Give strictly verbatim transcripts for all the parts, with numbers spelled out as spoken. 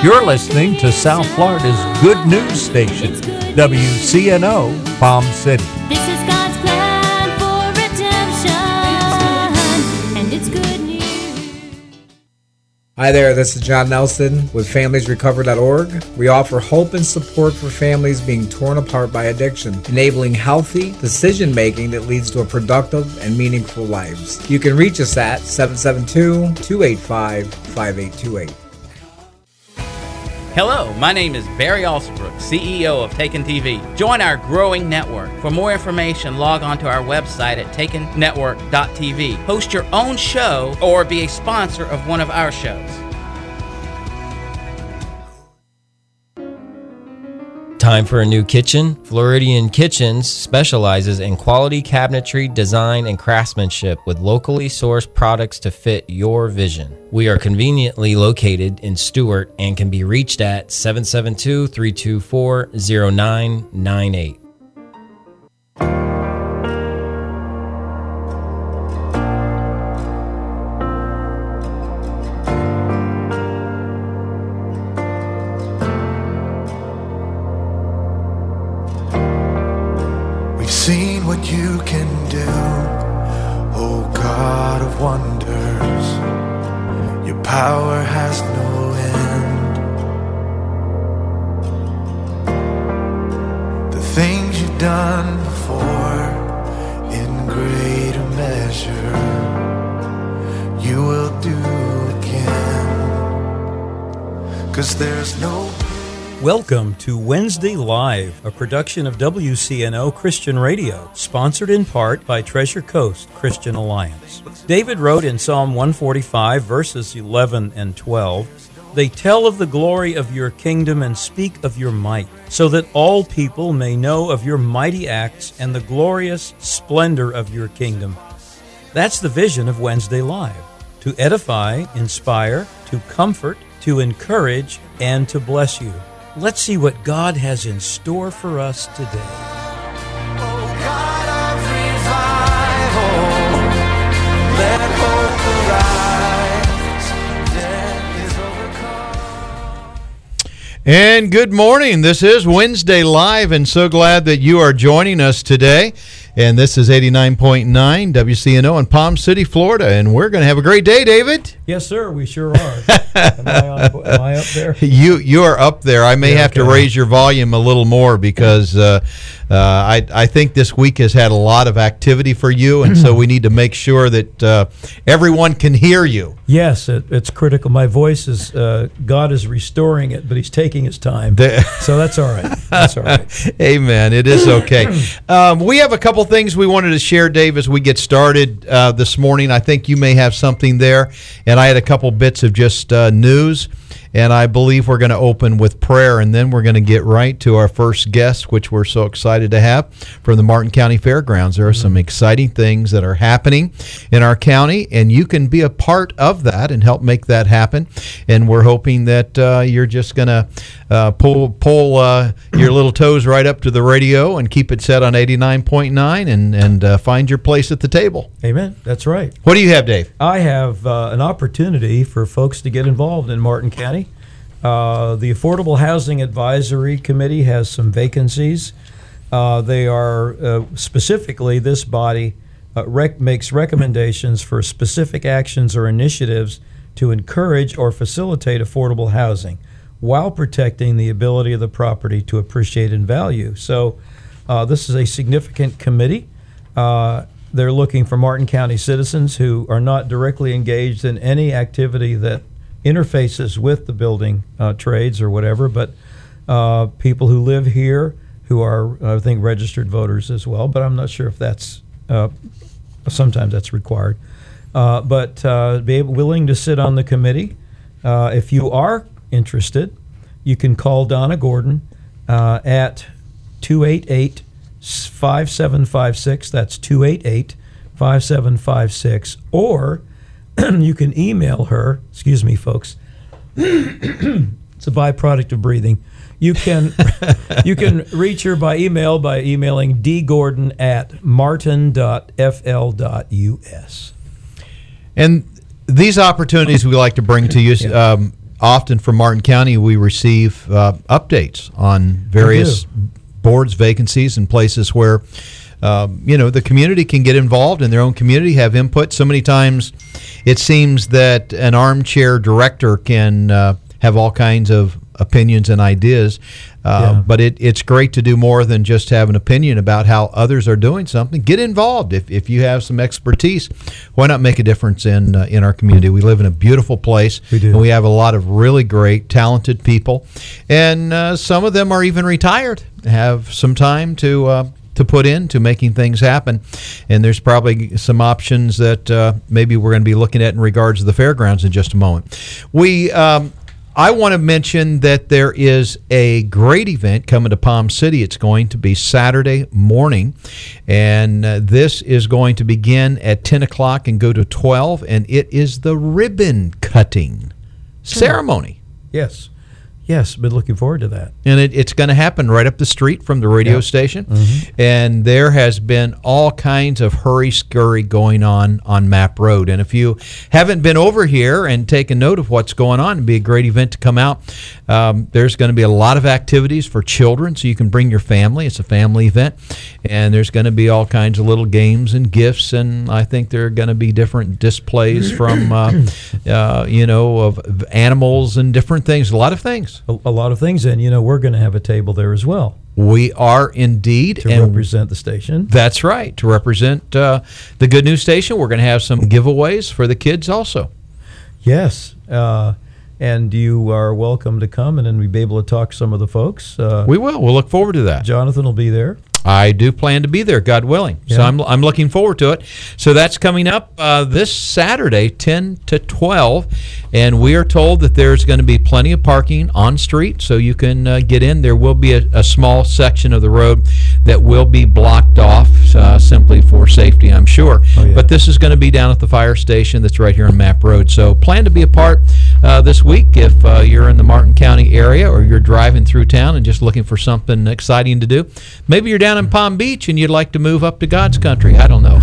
You're listening to South Florida's good news station, W C N O Palm City. This is God's plan for redemption, and it's good news. Hi there, this is John Nelson with families recover dot org. We offer hope and support for families being torn apart by addiction, enabling healthy decision-making that leads to a productive and meaningful lives. You can reach us at seven seven two, two eight five, five eight two eight. Hello, my name is Barry Alsabrook, C E O of Taken T V. Join our growing network. For more information, log on to our website at taken network dot t v. Host your own show or be a sponsor of one of our shows. Time for a new kitchen? Floridian Kitchens specializes in quality cabinetry, design, and craftsmanship with locally sourced products to fit your vision. We are conveniently located in Stuart and can be reached at seven seven two, three two four, zero nine nine eight. Seen what you can do, oh God of wonders. Your power has no end. The things you've done before, in greater measure, you will do again. 'Cause there's no. Welcome to Wednesday Live, a production of W C N O Christian Radio, sponsored in part by Treasure Coast Christian Alliance. David wrote in Psalm one forty-five, verses eleven and twelve, "They tell of the glory of your kingdom and speak of your might, so that all people may know of your mighty acts and the glorious splendor of your kingdom." That's the vision of Wednesday Live, to edify, inspire, to comfort, to encourage, and to bless you. Let's see what God has in store for us today. Oh God of revival, let hope arise. Death is overcome. And good morning. This is Wednesday Live, and so glad that you are joining us today. And this is eighty-nine point nine W C N O in Palm City, Florida. And we're going to have a great day, David. Yes, sir, we sure are. am, I on, am I up there? You you are up there. I may Yeah, have okay. to raise your volume a little more because uh, uh, I, I think this week has had a lot of activity for you, and so we need to make sure that uh, everyone can hear you. Yes, it, it's critical. My voice is, uh, God is restoring it, but he's taking his time. The- so that's all right. That's all right. Amen. It is okay. Um, we have a couple things we wanted to share, Dave, as we get started uh, this morning. I think you may have something there, and I had a couple bits of just uh, news, and I believe we're going to open with prayer, and then we're going to get right to our first guest, which we're so excited to have from the Martin County Fairgrounds. There are some exciting things that are happening in our county, and you can be a part of that and help make that happen. And we're hoping that uh, you're just going to uh, pull pull uh, your little toes right up to the radio and keep it set on eighty-nine point nine and, and uh, find your place at the table. Amen. That's right. What do you have, Dave? I have uh, an opportunity for folks to get involved in Martin County. Uh, the Affordable Housing Advisory Committee has some vacancies. Uh, they are uh, specifically, this body uh, rec- makes recommendations for specific actions or initiatives to encourage or facilitate affordable housing while protecting the ability of the property to appreciate in value. So uh, this is a significant committee. Uh, they're looking for Martin County citizens who are not directly engaged in any activity that interfaces with the building uh, trades or whatever, but uh, people who live here who are, I think, registered voters as well, but I'm not sure if that's, uh, sometimes that's required. Uh, but uh, be able, willing to sit on the committee. Uh, if you are interested, you can call Donna Gordon uh, at two eight eight, five seven five six. That's two eight eight, five seven five six. Or you can email her, excuse me, folks. It's a byproduct of breathing. You can you can reach her by email by emailing dgordon at martin dot f l dot u s. And these opportunities we like to bring to you, Yeah. um, often from Martin County, we receive uh, updates on various boards, vacancies, and places where um, you know the community can get involved in their own community, have input. So many times, it seems that an armchair director can uh, have all kinds of opinions and ideas. Uh, Yeah. But it, it's great to do more than just have an opinion about how others are doing something. Get involved. If, if you have some expertise, why not make a difference in uh, in our community? We live in a beautiful place. We do. And we have a lot of really great, talented people. And uh, some of them are even retired, have some time to uh, to put into making things happen. And there's probably some options that uh, maybe we're going to be looking at in regards to the fairgrounds in just a moment. We... Um, I want to mention that there is a great event coming to Palm City. It's going to be Saturday morning, and uh, this is going to begin at ten o'clock and go to twelve, and it is the ribbon cutting ceremony. Yes. Yes, been looking forward to that. And it, it's going to happen right up the street from the radio Yep. station. Mm-hmm. And there has been all kinds of hurry-scurry going on on Map Road. And if you haven't been over here and taken note of what's going on, it'd be a great event to come out. Um, there's going to be a lot of activities for children, so you can bring your family. It's a family event. And there's going to be all kinds of little games and gifts. And I think there are going to be different displays from, uh, uh, you know, of of animals and different things, a lot of things. A, a lot of things, and you know we're going to have a table there as well We are indeed. to and represent the station. That's right. To represent uh, the Good News Station, we're going to have some giveaways for the kids also. Yes, uh, and you are welcome to come, and then we'll be able to talk to some of the folks. Uh, We will. We'll look forward to that. Jonathan will be there. I do plan to be there, God willing. So Yeah. I'm, I'm looking forward to it. So that's coming up uh, this Saturday, ten to twelve. And we are told that there's going to be plenty of parking on street, so you can uh, get in. There will be a, a small section of the road that will be blocked off uh, simply for safety, I'm sure. Oh, yeah. But this is going to be down at the fire station that's right here on Map Road. So plan to be a part uh, this week if uh, you're in the Martin County area or you're driving through town and just looking for something exciting to do. Maybe you're down in Palm Beach and you'd like to move up to God's country. I don't know.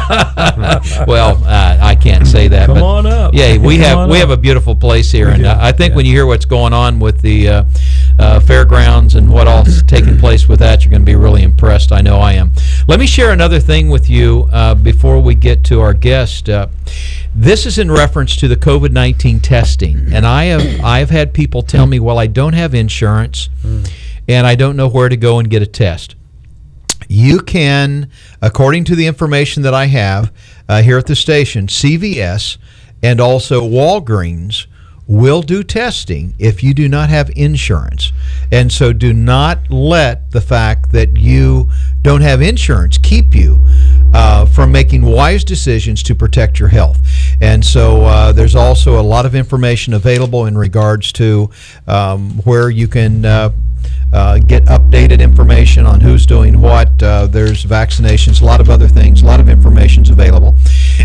Well, uh, I can't say that. Come but on up. Yeah, we Come have on we up. have a beautiful place here, We and do, uh, I think yeah. when you hear what's going on with the uh, uh, fairgrounds and what all's taking place with that, you're going to be really impressed. I know I am. Let me share another thing with you uh, before we get to our guest. Uh, this is in reference to the COVID nineteen testing, and I have I've had people tell me, well, I don't have insurance, and I don't know where to go and get a test. You can, according to the information that I have uh, here at the station, C V S and also Walgreens will do testing if you do not have insurance. And so do not let the fact that you don't have insurance keep you uh, from making wise decisions to protect your health. And so uh, there's also a lot of information available in regards to um, where you can uh, Uh, get updated information on who's doing what. Uh, there's vaccinations, a lot of other things, a lot of information's available.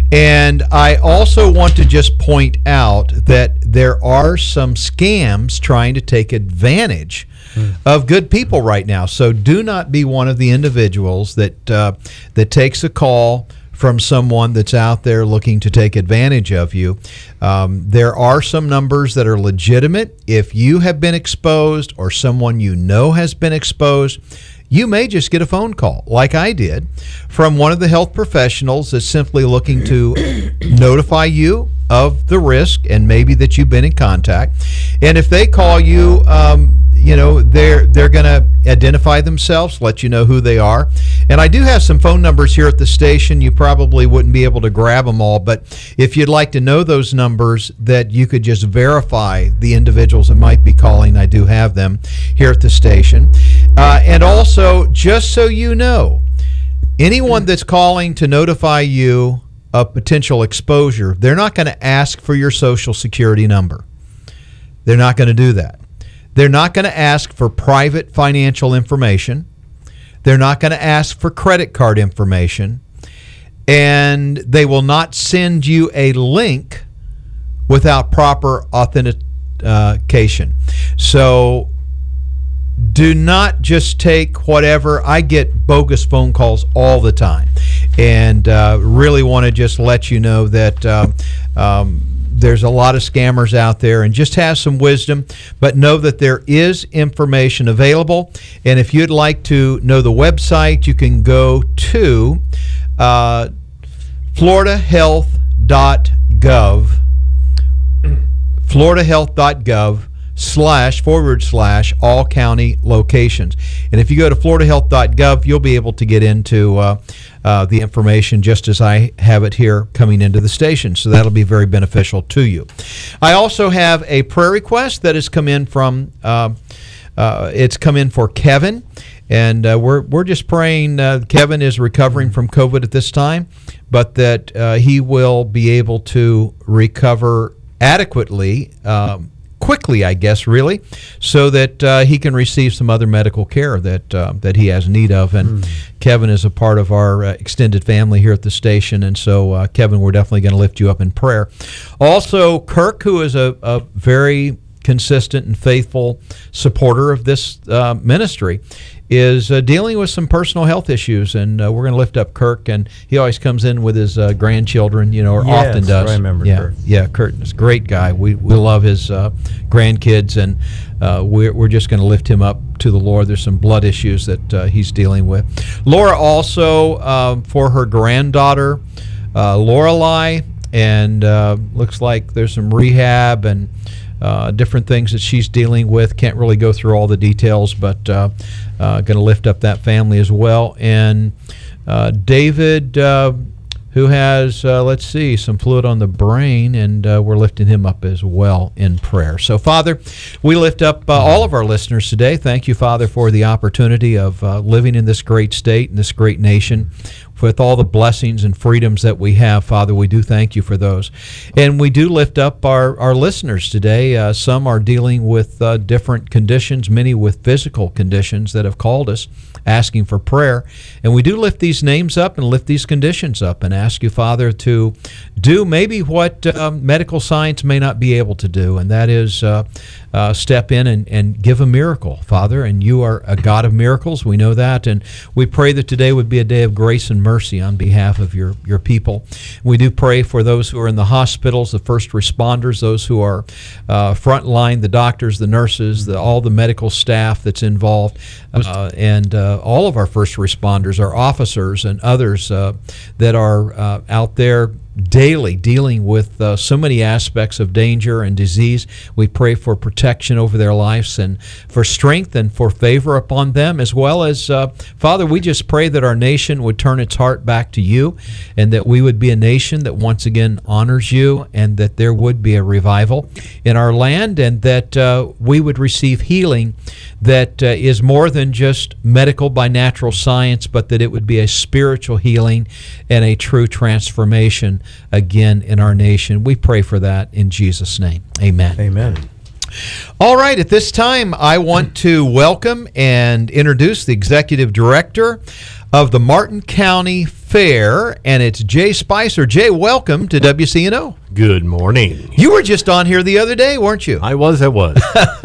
And I also want to just point out that there are some scams trying to take advantage of good people right now. So do not be one of the individuals that uh, that takes a call from someone that's out there looking to take advantage of you. Um, there are some numbers that are legitimate. If you have been exposed or someone you know has been exposed, you may just get a phone call, like I did, from one of the health professionals that's simply looking to notify you of the risk and maybe that you've been in contact. And if they call you, um, you know, they're they're going to identify themselves, let you know who they are. And I do have some phone numbers here at the station. You probably wouldn't be able to grab them all, but if you'd like to know those numbers that you could just verify the individuals that might be calling, I do have them here at the station. Uh, and also, just so you know, anyone that's calling to notify you of potential exposure, they're not going to ask for your social security number. They're not going to do that. They're not going to ask for private financial information. They're not going to ask for credit card information. And they will not send you a link without proper authentication. So do not just take whatever. I get bogus phone calls all the time. And uh, really want to just let you know that um, um, there's a lot of scammers out there, and just have some wisdom, but know that there is information available. And if you'd like to know the website, you can go to uh, florida health dot gov, florida health dot gov slash forward slash all county locations. And if you go to florida health dot gov, you'll be able to get into uh, uh, the information just as I have it here coming into the station. So that'll be very beneficial to you. I also have a prayer request that has come in from, uh, uh, it's come in for Kevin. And uh, we're we're just praying. Uh, Kevin is recovering from COVID at this time, but that uh, he will be able to recover adequately, um, quickly, I guess, really, so that uh, he can receive some other medical care that uh, that he has need of. And mm. Kevin is a part of our uh, extended family here at the station, and so uh, Kevin, we're definitely going to lift you up in prayer. Also, Kirk, who is a, a very consistent and faithful supporter of this uh, ministry, is uh, dealing with some personal health issues, and uh, we're going to lift up Kirk. And he always comes in with his uh, grandchildren, you know, or yes, often does. I remember yeah, Kirk. Yeah, Kurt is a great guy. We we love his uh, grandkids, and uh, we're we're just going to lift him up to the Lord. There's some blood issues that uh, he's dealing with. Laura also uh, for her granddaughter, uh, Lorelei, and uh, looks like there's some rehab and Uh, different things that she's dealing with. Can't really go through all the details, but uh, uh, going to lift up that family as well. And uh, David, uh, who has, uh, let's see, some fluid on the brain, and uh, we're lifting him up as well in prayer. So, Father, we lift up uh, all of our listeners today. Thank you, Father, for the opportunity of uh, living in this great state, in this great nation. With all the blessings and freedoms that we have, Father, we do thank you for those. And we do lift up our, our listeners today. Uh, some are dealing with uh, different conditions, many with physical conditions that have called us, asking for prayer. And we do lift these names up and lift these conditions up and ask you, Father, to do maybe what uh, medical science may not be able to do, and that is uh, uh, step in and, and give a miracle, Father. And you are a God of miracles. We know that. And we pray that today would be a day of grace and mercy on behalf of your, your people. We do pray for those who are in the hospitals, the first responders, those who are uh, frontline, the doctors, the nurses, the, all the medical staff that's involved, uh, and uh, all of our first responders, our officers and others uh, that are uh, out there daily dealing with uh, so many aspects of danger and disease. We pray for protection over their lives and for strength and for favor upon them, as well as, uh, Father, we just pray that our nation would turn its heart back to you, and that we would be a nation that once again honors you, and that there would be a revival in our land, and that uh, we would receive healing that uh, is more than just medical by natural science, but that it would be a spiritual healing and a true transformation again in our nation. We pray for that in Jesus' name. Amen. Amen. All right, at this time, I want to welcome and introduce the Executive Director of the Martin County Fair, and it's Jay Spicer. Jay, welcome to W C N O. Good morning. You were just on here the other day, weren't you? I was, I was.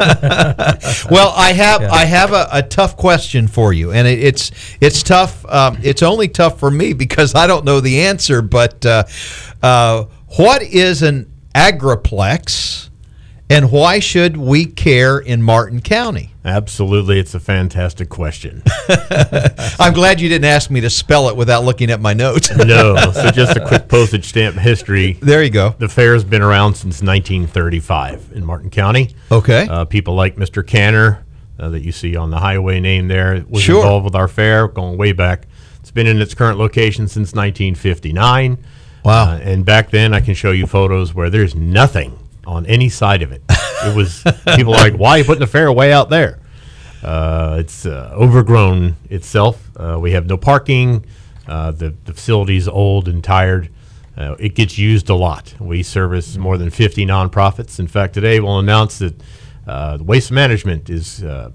Well, I have I have a, a tough question for you, and it, it's it's tough. Um, it's only tough for me because I don't know the answer. But uh, uh, what is an agriplex, and why should we care in Martin County? Absolutely, it's a fantastic question. I'm glad you didn't ask me to spell it without looking at my notes. No, so just a quick postage stamp history. There you go. The fair's been around since nineteen thirty-five in Martin County. Okay. Uh, people like Mister Canner, uh, that you see on the highway name there, was Sure. involved with our fair going way back. It's been in its current location since nineteen fifty-nine. Wow. Uh, and back then, I can show you photos where there's nothing on any side of it. It was, people are like, why are you putting the fair way out there? Uh, it's uh, overgrown itself. Uh, we have no parking. Uh, the, the facility's old and tired. Uh, it gets used a lot. We service more than fifty nonprofits. In fact, today we'll announce that uh, Waste Management is, uh,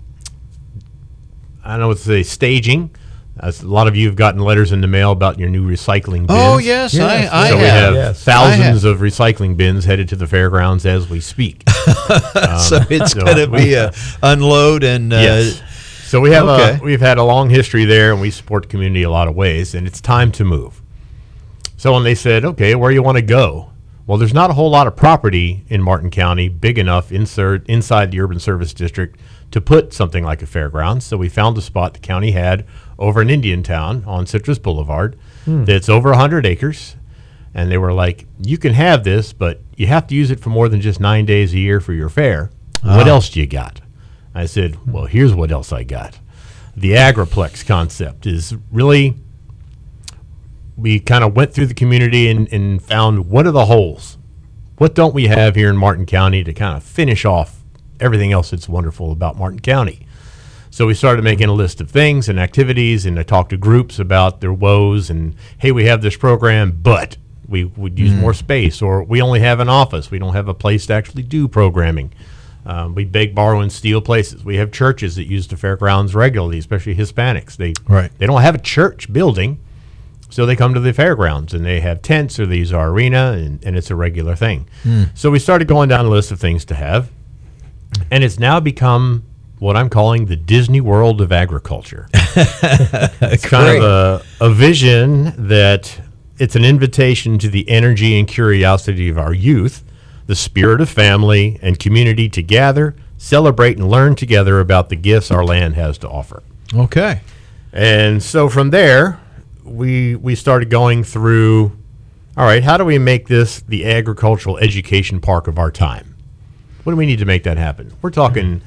I don't know what to say, staging. As a lot of you have gotten letters in the mail about your new recycling bins. Oh, yes, Yes, I, I so we have. have yes. thousands of recycling bins headed to the fairgrounds as we speak. Um, so it's so going to we- be a unload and uh, yes. So we have okay. a, we've had a long history there, and we support the community a lot of ways, and it's time to move. So when they said, okay, where you want to go? Well, there's not a whole lot of property in Martin County big enough insert, inside the urban service district to put something like a fairgrounds. So we found a spot the county had over in Indiantown on Citrus Boulevard that's over one hundred acres. And they were like, you can have this, but you have to use it for more than just nine days a year for your fair. What else do you got? I said, well, here's what else I got. The Agriplex concept is really, we kind of went through the community and, and found what are the holes? What don't we have here in Martin County to kind of finish off everything else that's wonderful about Martin County? So we started making a list of things and activities, and I talked to groups about their woes and, hey, we have this program, but we would use more space, or we only have an office. We don't have a place to actually do programming. Um, we beg, borrow, and steal places. We have churches that use the fairgrounds regularly, especially Hispanics. They Right. they don't have a church building, so they come to the fairgrounds, and they have tents, or they use our arena, and, and it's a regular thing. So we started going down a list of things to have, and it's now become what I'm calling the Disney World of agriculture. It's kind of a, a vision that it's an invitation to the energy and curiosity of our youth, the spirit of family and community to gather, celebrate, and learn together about the gifts our land has to offer. Okay. And so from there, we we started going through, all right, how do we make this the agricultural education park of our time? What do we need to make that happen? We're talking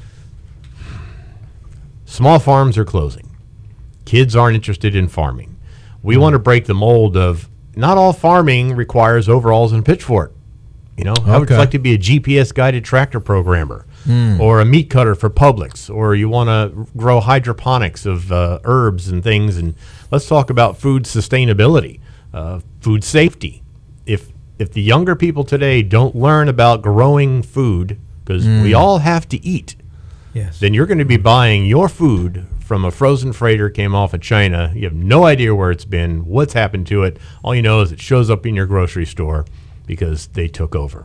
small farms are closing. Kids aren't interested in farming. We want to break the mold of not all farming requires overalls and pitchfork. You know, how would you Okay. like to be a G P S guided tractor programmer or a meat cutter for Publix, or you want to grow hydroponics of uh, herbs and things? And let's talk about food sustainability, uh, food safety. If if the younger people today don't learn about growing food, because we all have to eat, Yes. then you're going to be buying your food from a frozen freighter came off of China. You have no idea where it's been, what's happened to it. All you know is it shows up in your grocery store because they took over.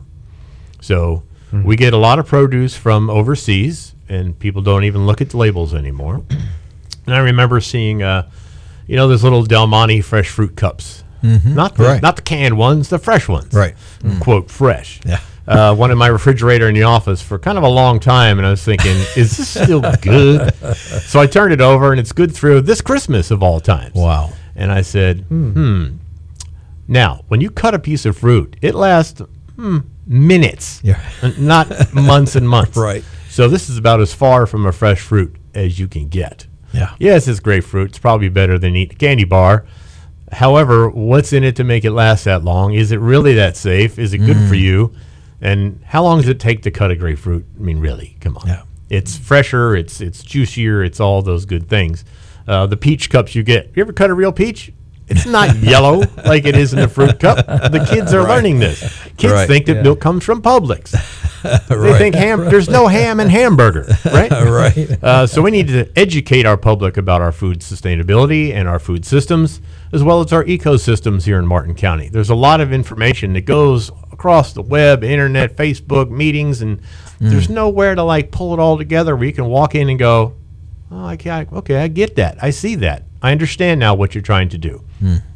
So we get a lot of produce from overseas, and people don't even look at the labels anymore. And I remember seeing, uh, you know, those little Del Monte fresh fruit cups. Not the, Right. not the canned ones, the fresh ones. Right. Quote, fresh. Yeah. Uh, one in my refrigerator in the office for kind of a long time, and I was thinking, is this still good? So I turned it over, and it's good through this Christmas of all times. Wow. And I said, hmm. Now, when you cut a piece of fruit, it lasts hmm, minutes, Yeah. n- not months and months. Right. So this is about as far from a fresh fruit as you can get. Yeah. Yes, it's grapefruit. It's probably better than eating a candy bar. However, what's in it to make it last that long? Is it really that safe? Is it good for you? And how long does it take to cut a grapefruit? I mean, really, come on. Yeah. It's fresher, it's it's juicier, it's all those good things. Uh, the peach cups you get. You ever cut a real peach? It's not yellow like it is in the fruit cup. The kids are learning this. Kids Right. think that Yeah. milk comes from Publix. They Right. think ham. There's no ham in hamburger, right? Right. Uh, so we need to educate our public about our food sustainability and our food systems, as well as our ecosystems here in Martin County. There's a lot of information that goes across the web, internet, Facebook, meetings, and there's nowhere to like pull it all together where you can walk in and go, oh, I can, okay, I get that. I see that. I understand now what you're trying to do.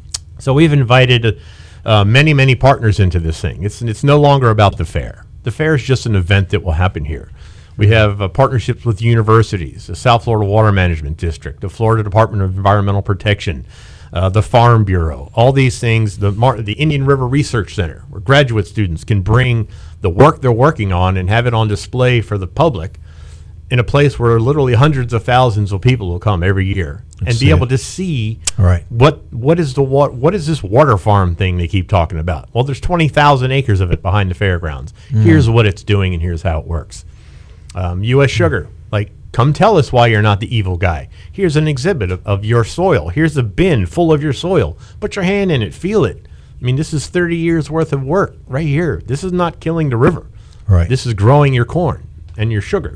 So we've invited uh, many, many partners into this thing. It's it's no longer about the fair. The fair is just an event that will happen here. We have uh, partnerships with universities, the South Florida Water Management District, the Florida Department of Environmental Protection, uh, the Farm Bureau, all these things, the, Mar- the Indian River Research Center, where graduate students can bring the work they're working on and have it on display for the public in a place where literally hundreds of thousands of people will come every year and see be it. able to see Right. what what is the wa- what is this water farm thing they keep talking about? Well, there's twenty thousand acres of it behind the fairgrounds. Here's what it's doing, and here's how it works. Um, U S Sugar, like, come tell us why you're not the evil guy. Here's an exhibit of, of your soil. Here's a bin full of your soil. Put your hand in it, feel it. I mean, this is thirty years worth of work right here. This is not killing the river. Right. This is growing your corn and your sugar.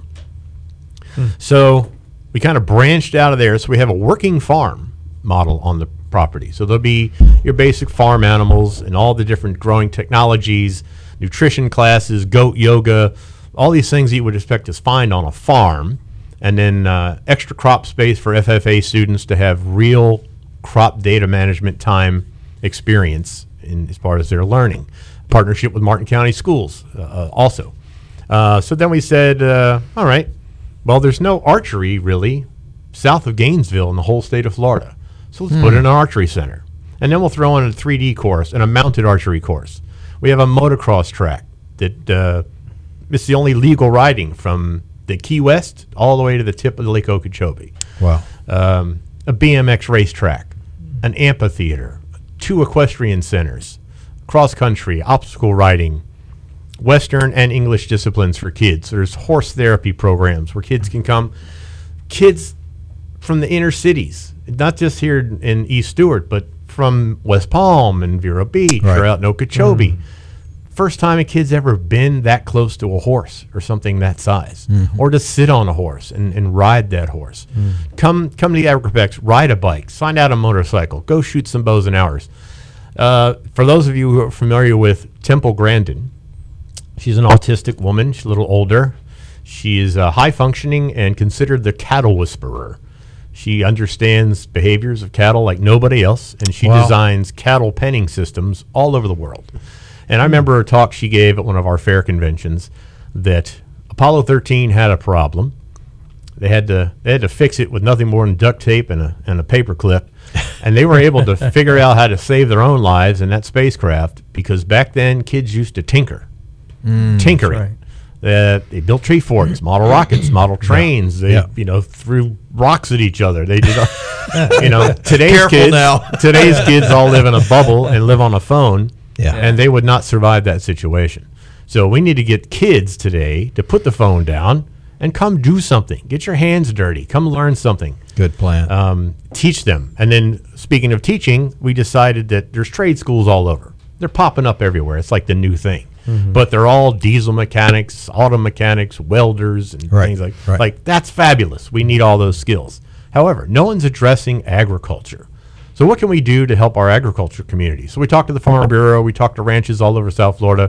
So we kind of branched out of there. So we have a working farm model on the property. So there'll be your basic farm animals and all the different growing technologies, nutrition classes, goat yoga, all these things that you would expect to find on a farm. And then uh, extra crop space for F F A students to have real crop data management time experience in, as far as their learning. partnership with Martin County Schools uh, also. Uh, so then we said, uh, all right, well, there's no archery really south of Gainesville in the whole state of Florida. So let's Hmm. put in an archery center. And then we'll throw in a three D course and a mounted archery course. We have a motocross track that uh, it's the only legal riding from the Key West all the way to the tip of the Lake Okeechobee. Wow. Um, a B M X racetrack, an amphitheater, two equestrian centers, cross country, obstacle riding, Western and English disciplines for kids. There's horse therapy programs where kids can come. Kids from the inner cities, not just here in East Stewart, but from West Palm and Vero Beach Right. or out in Okeechobee. First time a kid's ever been that close to a horse or something that size, or to sit on a horse and, and ride that horse. Come come to the Agripex, ride a bike, sign out a motorcycle, go shoot some bows and arrows. Uh, for those of you who are familiar with Temple Grandin, she's an autistic woman. She's a little older. She is uh, high functioning and considered the cattle whisperer. She understands behaviors of cattle like nobody else, and she Wow. designs cattle penning systems all over the world. And I remember a talk she gave at one of our fair conventions that Apollo thirteen had a problem. They had to they had to fix it with nothing more than duct tape and a and a paper clip, and they were able to figure out how to save their own lives in that spacecraft because back then kids used to tinker, tinkering. right. Uh, they built tree forts, model rockets, model trains. They Yeah. you know threw rocks at each other. They did, you know, today's Careful kids. now. Today's kids all live in a bubble and live on a phone. Yeah. And they would not survive that situation. So we need to get kids today to put the phone down and come do something. Get your hands dirty. Come learn something. Good plan. Um, teach them. And then speaking of teaching, we decided that there's trade schools all over. They're popping up everywhere. It's like the new thing. But they're all diesel mechanics, auto mechanics, welders, and Right, things like right. like that's fabulous. We need all those skills. However, no one's addressing agriculture. So what can we do to help our agriculture community? So we talked to the Farm Bureau, we talked to ranches all over South Florida.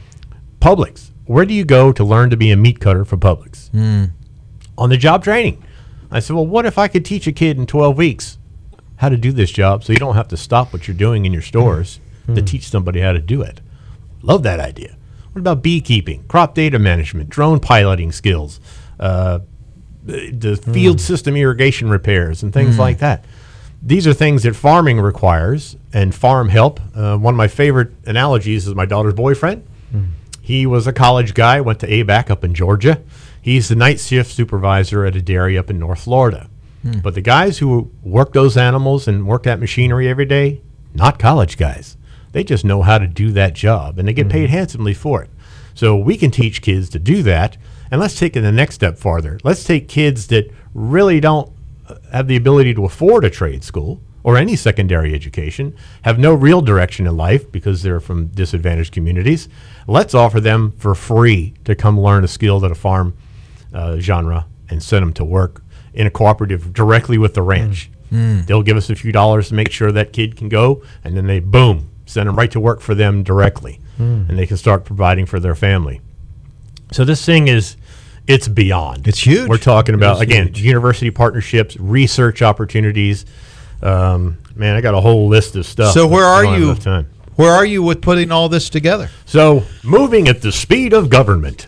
Publix, where do you go to learn to be a meat cutter for Publix? On the job training. I said, well, what if I could teach a kid in twelve weeks how to do this job so you don't have to stop what you're doing in your stores to teach somebody how to do it? Love that idea. What about beekeeping, crop data management, drone piloting skills, uh, the the field system irrigation repairs, and things like that? These are things that farming requires and farm help. Uh, one of my favorite analogies is my daughter's boyfriend. He was a college guy, went to A B A C up in Georgia. He's the night shift supervisor at a dairy up in North Florida. But the guys who work those animals and work that machinery every day, not college guys. They just know how to do that job, and they get paid handsomely for it. So we can teach kids to do that, and let's take it the next step farther. Let's take kids that really don't have the ability to afford a trade school or any secondary education, have no real direction in life because they're from disadvantaged communities. Let's offer them for free to come learn a skill that a farm uh, genre and send them to work in a cooperative directly with the ranch. They'll give us a few dollars to make sure that kid can go, and then they, boom, send them right to work for them directly, and they can start providing for their family. So this thing is, it's beyond. It's huge. We're talking about, It's again, huge. university partnerships, research opportunities. Um, man, I got a whole list of stuff. So where I are don't have you? enough time. Where are you with putting all this together? So moving at the speed of government.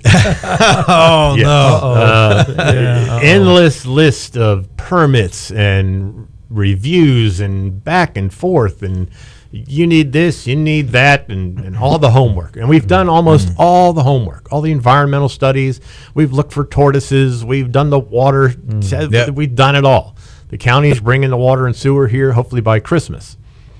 Oh Yeah. no! Uh, endless list of permits and reviews and back and forth, and you need this, you need that, and, and all the homework. And we've done almost all the homework, all the environmental studies. We've looked for tortoises. We've done the water. Yep. We've done it all. The county is bringing the water and sewer here, hopefully by Christmas.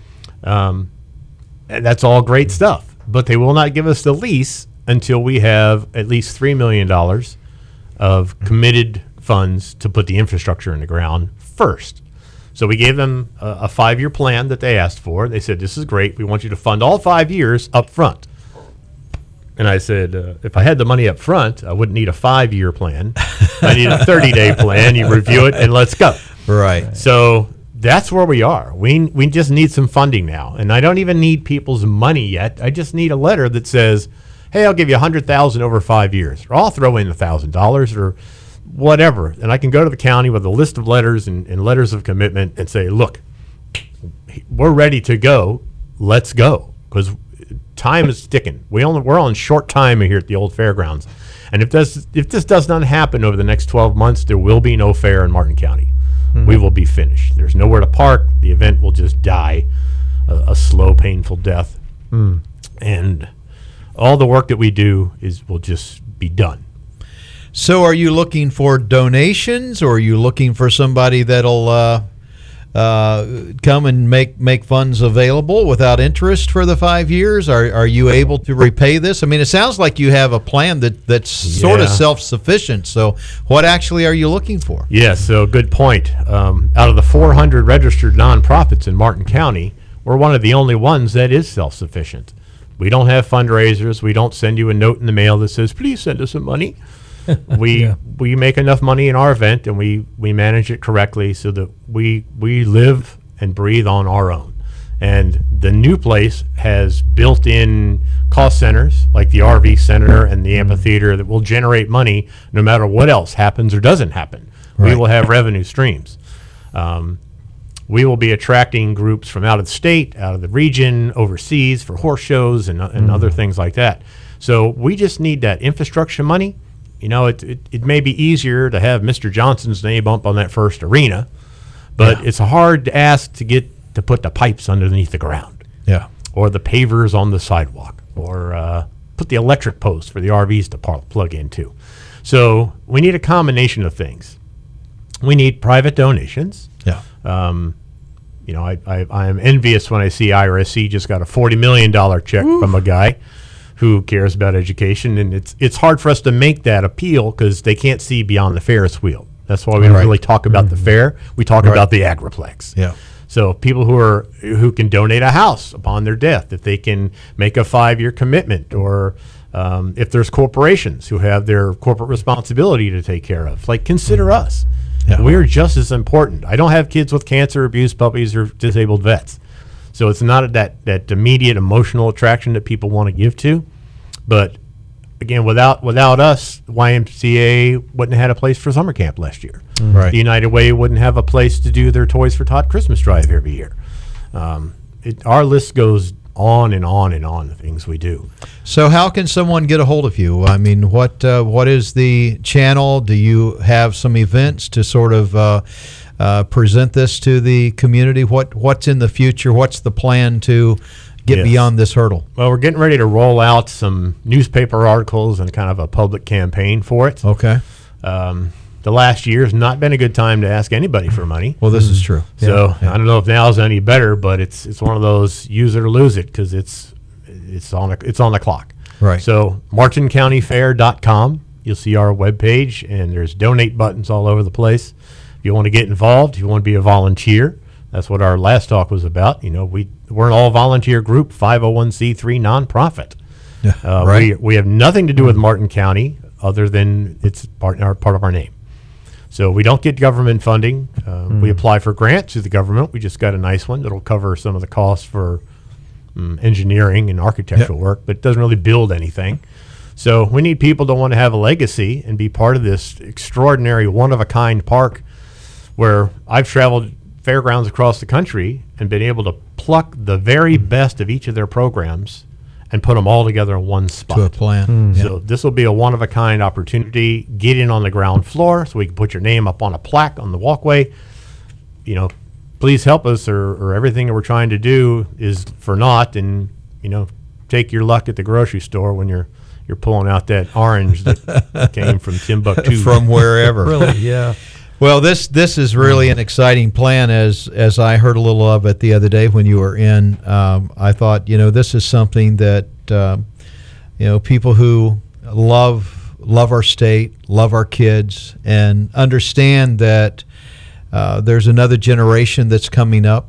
Um, and that's all great stuff. But they will not give us the lease until we have at least three million dollars of committed funds to put the infrastructure in the ground first. So we gave them a, a five-year plan that they asked for. They said, this is great. We want you to fund all five years up front. And I said, uh, if I had the money up front, I wouldn't need a five-year plan. I need a thirty-day plan. You review it, and let's go. Right. So that's where we are. We we just need some funding now, and I don't even need people's money yet. I just need a letter that says, "Hey, I'll give you a hundred thousand over five years, or I'll throw in a thousand dollars, or whatever." And I can go to the county with a list of letters and, and letters of commitment and say, "Look, we're ready to go. Let's go," because time is ticking. We only we're on short time here at the old fairgrounds, and if this if this does not happen over the next twelve months, there will be no fair in Martin County. Mm-hmm. We will be finished. There's nowhere to park. The event will just die a, a slow, painful death, mm. and all the work that we do is will just be done. So, are you looking for donations, or are you looking for somebody that'll uh, uh, come and make make funds available without interest for the five years? Are are you able to repay this? I mean, it sounds like you have a plan that that's sort Yeah. of self-sufficient. So, what actually are you looking for? Yeah, so good point. Um, out of the four hundred registered nonprofits in Martin County, we're one of the only ones that is self-sufficient. We don't have fundraisers. We don't send you a note in the mail that says, please send us some money. we Yeah. we make enough money in our event, and we, we manage it correctly so that we we live and breathe on our own. And the new place has built-in cost centers like the R V Center and the amphitheater that will generate money no matter what else happens or doesn't happen. We Right. will have revenue streams. Um, we will be attracting groups from out of the state, out of the region, overseas for horse shows and, and other things like that. So we just need that infrastructure money. You know, it, it, it may be easier to have Mister Johnson's name up on that first arena, but Yeah. it's hard to ask to get to put the pipes underneath the ground, Yeah. or the pavers on the sidewalk, or uh, put the electric posts for the R Vs to par- plug into. So we need a combination of things. We need private donations. Yeah. Um, you know, I, I, I am envious when I see I R S C just got a forty million dollars check from a guy who cares about education, and it's it's hard for us to make that appeal because they can't see beyond the Ferris wheel. That's why we don't Right. really talk about the fair. We talk Right. about the agriplex. Yeah. So people who are who can donate a house upon their death, if they can make a five-year commitment, or um, if there's corporations who have their corporate responsibility to take care of, like consider us. Yeah. We're just as important. I don't have kids with cancer, abused puppies, or disabled vets. So it's not that, that immediate emotional attraction that people want to give to. But again, without without us, Y M C A wouldn't have had a place for summer camp last year. Right. The United Way wouldn't have a place to do their Toys for Tot Christmas drive every year. Um, it, our list goes on and on and on, the things we do. So, how can someone get a hold of you? I mean, what uh, what is the channel? Do you have some events to sort of uh, uh, present this to the community? What what's in the future? What's the plan to get Yes. beyond this hurdle? Well, we're getting ready to roll out some newspaper articles and kind of a public campaign for it. Okay. Um, the last year has not been a good time to ask anybody for money. Well, this is true. So I don't know if now's any better, but it's it's one of those use it or lose it because it's it's on a, it's on the clock. Right. So martin county fair dot com, you'll see our webpage, and there's donate buttons all over the place. If you want to get involved, if you want to be a volunteer, that's what our last talk was about. You know, we we're an all volunteer group, five oh one c three nonprofit. Yeah, Uh, right. we, we have nothing to do with Martin County other than it's part, our, part of our name. So we don't get government funding. Uh, We apply for grants through the government. We just got a nice one that'll cover some of the costs for um, engineering and architectural Yep. work, but it doesn't really build anything. So we need people to want to have a legacy and be part of this extraordinary, one-of-a-kind park where I've traveled fairgrounds across the country and been able to pluck the very best of each of their programs and put them all together in one spot. To a plan. Yeah. So this will be a one-of-a-kind opportunity. Get in on the ground floor so we can put your name up on a plaque on the walkway. You know, please help us, or, or everything that we're trying to do is for naught. And you know, take your luck at the grocery store when you're you're pulling out that orange that came from Timbuktu. From wherever. Really, yeah. Well, this this is really an exciting plan. As as I heard a little of it the other day when you were in, um, I thought, you know, this is something that um, you know, people who love love our state, love our kids, and understand that uh, there's another generation that's coming up,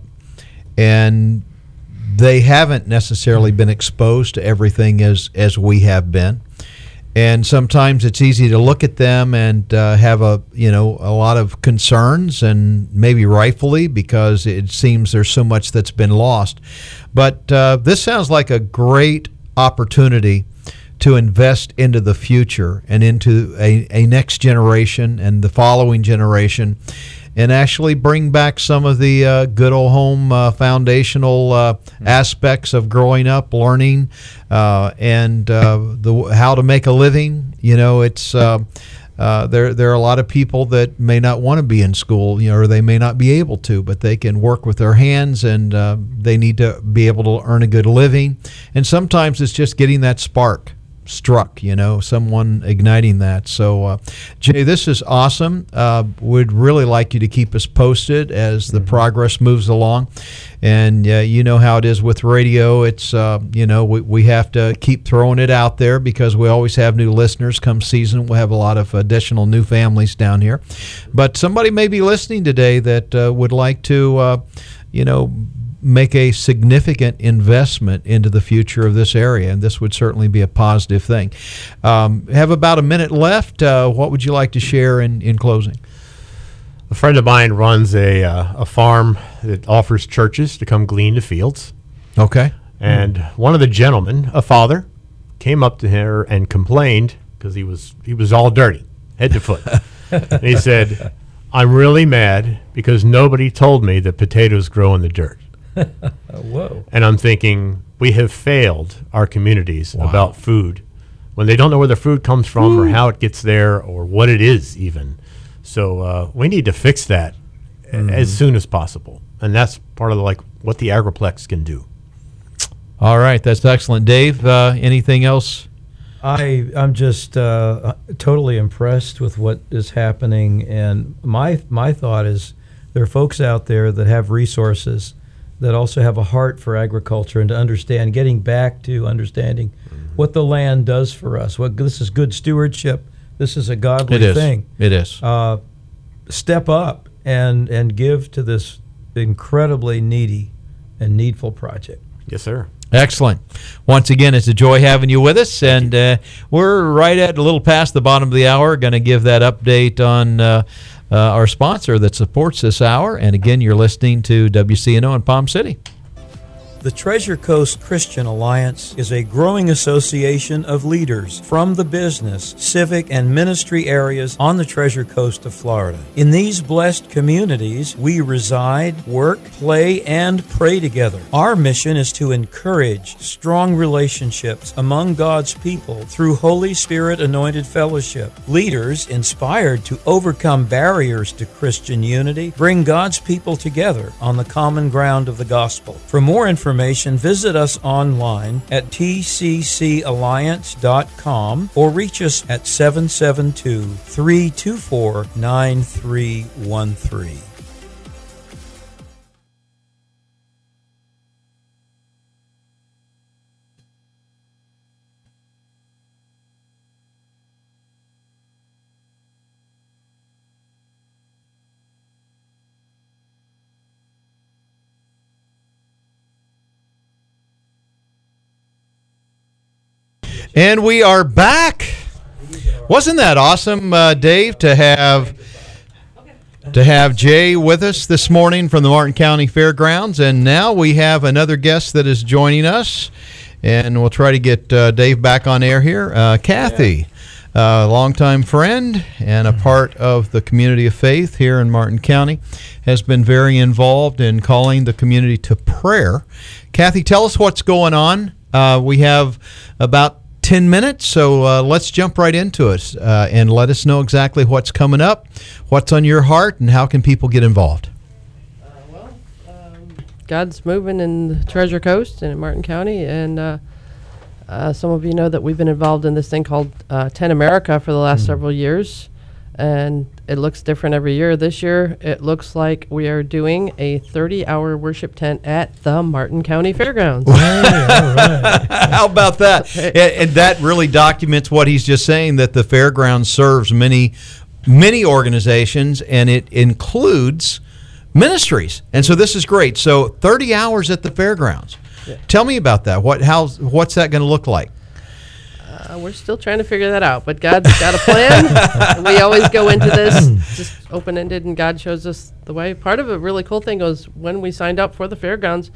and they haven't necessarily been exposed to everything as as we have been. And sometimes it's easy to look at them and uh, have a you know a lot of concerns, and maybe rightfully, because it seems there's so much that's been lost. But uh, this sounds like a great opportunity to invest into the future and into a, a next generation and the following generation. and actually bring back some of the uh, good old home uh, foundational uh, aspects of growing up, learning, uh, and uh, the how to make a living. You know, it's uh, uh, there. There are a lot of people that may not want to be in school, you know, or they may not be able to, but they can work with their hands, and uh, they need to be able to earn a good living. And sometimes it's just getting that spark struck, you know, someone igniting that. So, uh, Jay, this is awesome. Uh, would really like you to keep us posted as the mm-hmm. progress moves along. And uh, you know how it is with radio. It's, uh, you know, we, we have to keep throwing it out there because we always have new listeners come season. We'll have a lot of additional new families down here. But somebody may be listening today that uh, would like to, uh, you know, make a significant investment into the future of this area, and this would certainly be a positive thing. Um, have about a minute left. Uh, what would you like to share in, in closing? A friend of mine runs a uh, a farm that offers churches to come glean the fields. Okay. And mm. one of the gentlemen, a father, came up to her and complained because he was he was all dirty, head to foot. And he said, "I'm really mad because nobody told me that potatoes grow in the dirt." Whoa. And I'm thinking, we have failed our communities Wow. about food when they don't know where the food comes from or how it gets there or what it is even. So uh, we need to fix that Mm-hmm. a- as soon as possible. And that's part of the, like what the Agriplex can do. All right, that's excellent. Dave, uh, anything else? I I'm just uh, totally impressed with what is happening, and my my thought is there are folks out there that have resources that also have a heart for agriculture and to understand, getting back to understanding mm-hmm. what the land does for us. What this is good stewardship. This is a godly It is. thing. It is. Uh, step up and and give to this incredibly needy and needful project. Yes, sir. Excellent. Once again, it's a joy having you with us, and uh, we're right at a little past the bottom of the hour. Going to give that update on uh, uh, our sponsor that supports this hour. And again, you're listening to W C N O in Palm City. The Treasure Coast Christian Alliance is a growing association of leaders from the business, civic, and ministry areas on the Treasure Coast of Florida. In these blessed communities, we reside, work, play, and pray together. Our mission is to encourage strong relationships among God's people through Holy Spirit anointed fellowship. Leaders, inspired to overcome barriers to Christian unity, bring God's people together on the common ground of the gospel. For more information, visit us online at t c c alliance dot com or reach us at seven seven two, three two four, nine three one three. And we are back. Wasn't that awesome, uh, Dave, to have to have Jay with us this morning from the Martin County Fairgrounds? And now we have another guest that is joining us, and we'll try to get uh, Dave back on air here. Uh, Kathy, a longtime friend and a part of the community of faith here in Martin County, has been very involved in calling the community to prayer. Kathy, tell us what's going on. Uh, we have about ten minutes, so uh, let's jump right into it uh, and let us know exactly what's coming up, what's on your heart, and how can people get involved. Uh, well, um, God's moving in the Treasure Coast and in Martin County, and uh, uh, some of you know that we've been involved in this thing called uh, Tent America for the last mm. several years, and it looks different every year. This year, it looks like we are doing a thirty-hour worship tent at the Martin County Fairgrounds. Hey, all right. How about that? And, and that really documents what he's just saying, that the fairgrounds serves many, many organizations, and it includes ministries. And so this is great. So thirty hours at the fairgrounds. Yeah. Tell me about that. What? How? What's that going to look like? Uh, we're still trying to figure that out, but God's got a plan. We always go into this just open-ended, and God shows us the way. Part of a really cool thing was when we signed up for the fairgrounds,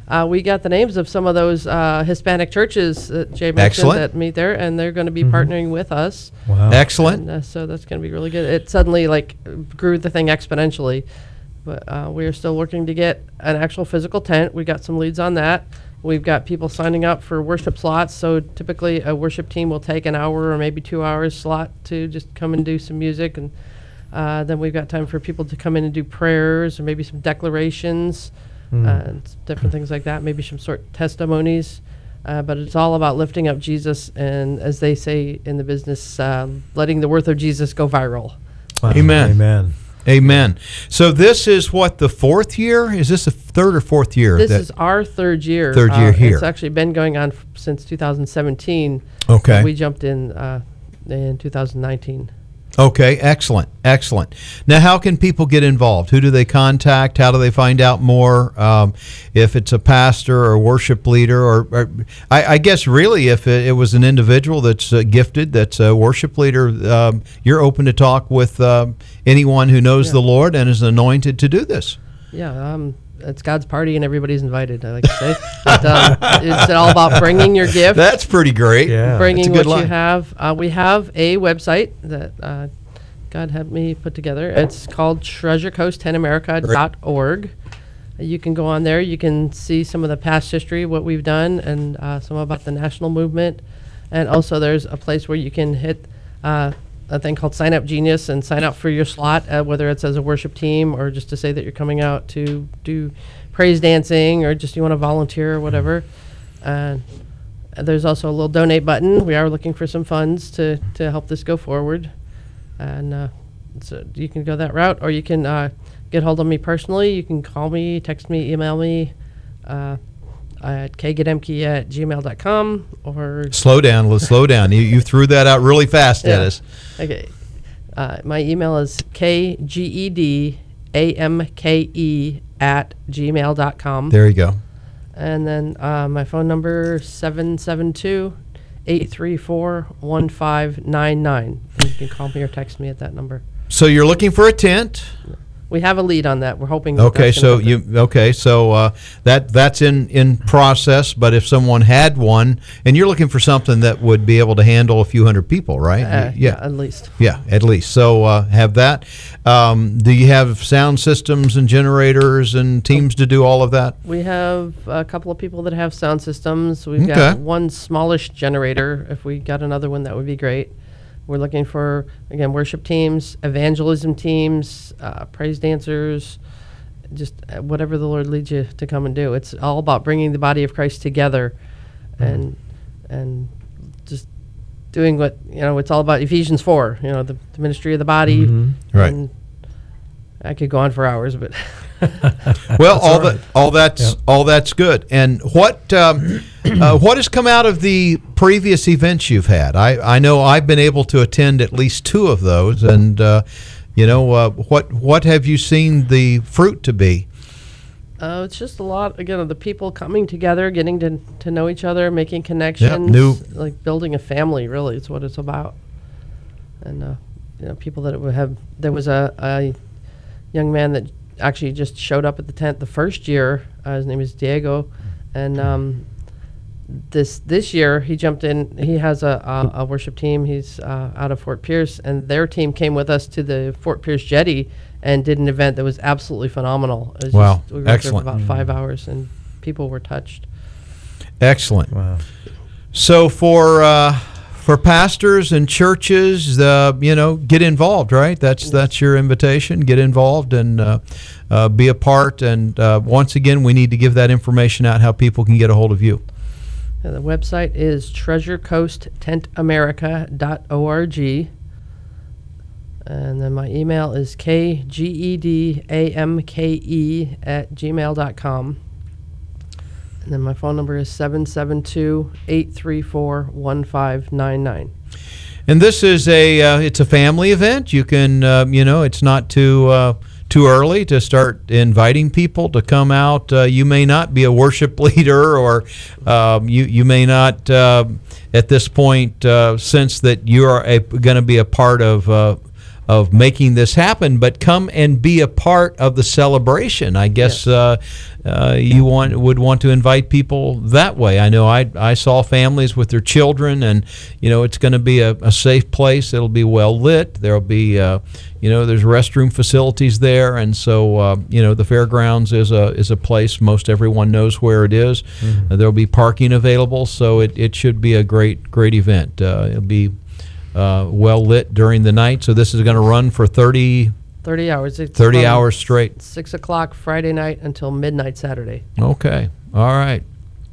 Uh, we got the names of some of those uh, Hispanic churches that Jay mentioned Excellent. that meet there, and they're going to be partnering with us. Wow. Excellent. And, uh, so that's going to be really good. It suddenly like grew the thing exponentially, but uh, we are still working to get an actual physical tent. We got some leads on that. We've got people signing up for worship slots. So typically a worship team will take an hour or maybe two hours slot to just come and do some music, and uh, then we've got time for people to come in and do prayers or maybe some declarations. Uh, and different things like that, maybe some sort of testimonies. Uh, but it's all about lifting up Jesus and, as they say in the business, uh, letting the worth of Jesus go viral. Wow. Amen. Amen. Amen. So this is what, the fourth year? Is this the third or fourth year? This that- is our third year. Third year Uh, here. It's actually been going on f- since two thousand seventeen. Okay. But we jumped in uh, in two thousand nineteen. Okay, excellent, excellent. Now, how can people get involved? Who do they contact? How do they find out more? Um, if it's a pastor or worship leader, or, or I, I guess really if it, it was an individual that's uh, gifted, that's a worship leader, um, you're open to talk with um, anyone who knows Yeah. the Lord and is anointed to do this. Yeah, um, it's God's party and everybody's invited, I like to say. But, um, it's all about bringing your gift. That's pretty great. Yeah. bringing That's a what good you line. have. Uh, we have a website that uh, God helped me put together. It's called treasure coast ten america dot org. You can go on there. You can see some of the past history, what we've done, and uh, some about the national movement. And also there's a place where you can hit uh, a thing called Sign Up Genius and sign up for your slot, uh, whether it's as a worship team or just to say that you're coming out to do praise dancing or just you want to volunteer or whatever. And there's also a little donate button. We are looking for some funds to, to help this go forward. And uh, so you can go that route, or you can uh, get hold of me personally. You can call me, text me, email me uh, at k gedemke at gmail dot com, or Slow down, let's slow down. You, you threw that out really fast at Yeah. us. okay. Uh, my email is k g e d a m k e at gmail dot com. There you go. And then uh, my phone number seven seven two, eight three four, one five nine nine. And you can call me or text me at that number. So you're looking for a tent. We have a lead on that. We're hoping. that Okay, that's gonna so happen. you okay, so uh, that that's in in process. But if someone had one, and you're looking for something that would be able to handle a few hundred people, right? Uh, yeah, at least. yeah, at least. So uh, have that. Um, do you have sound systems and generators and teams to do all of that? We have a couple of people that have sound systems. We've Okay. got one smallish generator. If we got another one, that would be great. We're looking for, again, worship teams, evangelism teams, uh, praise dancers, just uh, whatever the Lord leads you to come and do. It's all about bringing the body of Christ together, and and just doing what, you know, it's all about Ephesians four, you know, the, the ministry of the body. Right. And I could go on for hours, but Well, all all that all that's all that's good. And what um, uh, what has come out of the previous events you've had? I, I know I've been able to attend at least two of those, and uh, you know uh, what what have you seen the fruit to be? Uh, it's just a lot, again, of the people coming together, getting to, to know each other, making connections, new- like building a family, really, is what it's about. And, uh, you know, people that would have, there was a, a young man that actually just showed up at the tent the first year. Uh, his name is Diego. And um, this this year, he jumped in. He has a, a, a worship team. He's uh, out of Fort Pierce. And their team came with us to the Fort Pierce Jetty and did an event that was absolutely phenomenal. It was Wow. just- we were there for Excellent. about five hours, and people were touched. Excellent. Wow. So for uh, for pastors and churches, uh, you know, get involved, right? That's that's your invitation. Get involved and uh, uh, be a part. And uh, once again, we need to give that information out how people can get a hold of you. And the website is treasure coast tent america dot org. And then my email is k g e d a m k e at gmail dot com. And then my phone number is seven seven two, eight three four, one five nine nine. And this is a uh, it's a family event. You can uh, you know it's not too uh, too early to start inviting people to come out. Uh, you may not be a worship leader, or um, you you may not uh, at this point uh, sense that you are going to be a part of uh, of making this happen, but come and be a part of the celebration. I guess uh, uh, you want would want to invite people that way. I know I I saw families with their children, and you know it's going to be a, a safe place. It'll be well lit. There'll be uh, you know there's restroom facilities there, and so uh, you know the fairgrounds is a is a place most everyone knows where it is. Mm-hmm. Uh, there'll be parking available, so it, it should be a great great event. Uh, it'll be uh, well lit during the night. So this is going to run for thirty, thirty hours. It's thirty from hours straight. six o'clock Friday night until midnight Saturday. Okay. All right.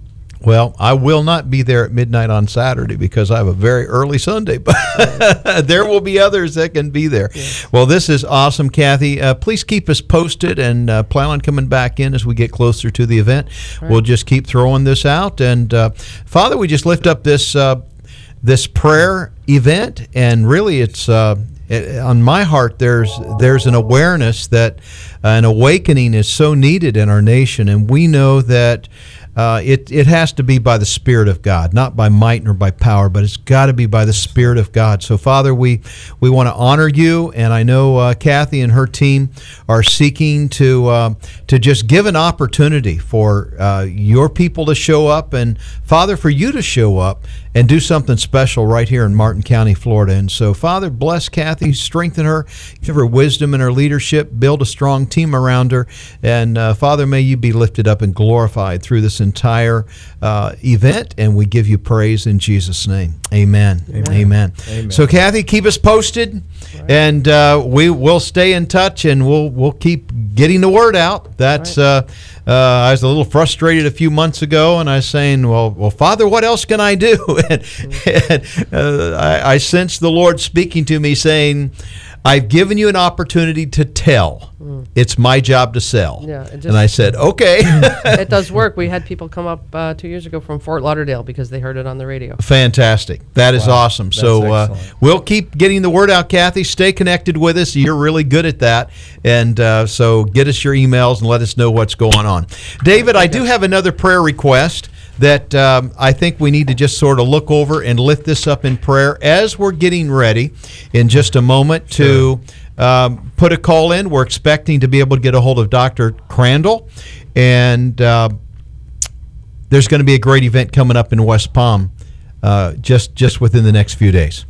Well, I will not be there at midnight on Saturday because I have a very early Sunday, but there will be others that can be there. Yes. Well, this is awesome, Kathy. Uh, please keep us posted and uh, plan on coming back in as we get closer to the event. Right. We'll just keep throwing this out. And, uh, Father, we just lift up this uh, this prayer event, and really it's uh, it, on my heart there's there's an awareness that uh, an awakening is so needed in our nation, and we know that Uh, it, it has to be by the Spirit of God, not by might nor by power, but it's got to be by the Spirit of God. So, Father, we, we want to honor you, and I know uh, Kathy and her team are seeking to uh, to just give an opportunity for uh, your people to show up, and, Father, for you to show up and do something special right here in Martin County, Florida. And so, Father, bless Kathy, strengthen her, give her wisdom in her leadership, build a strong team around her, and, uh, Father, may you be lifted up and glorified through this entire uh, event, and we give you praise in Jesus' name. Amen. Amen. Amen. Amen. So, Kathy, keep us posted, right. and uh, we will stay in touch, and we'll we'll keep getting the word out. That's right. uh, uh, I was a little frustrated a few months ago, and I was saying, "Well, well, Father, what else can I do?" and, and uh, I, I sensed the Lord speaking to me, saying, I've given you an opportunity to tell. Mm. It's my job to sell. Yeah, it just, and I said, okay. It does work. We had people come up uh, two years ago from Fort Lauderdale because they heard it on the radio. Fantastic. That is wow. awesome. That's so uh, we'll keep getting the word out, Kathy. Stay connected with us. You're really good at that. And uh, so get us your emails and let us know what's going on. David, I do have another prayer request that um, I think we need to just sort of look over and lift this up in prayer as we're getting ready in just a moment to um, put a call in. We're expecting to be able to get a hold of Doctor Crandall, and uh, there's going to be a great event coming up in West Palm uh, just, just within the next few days.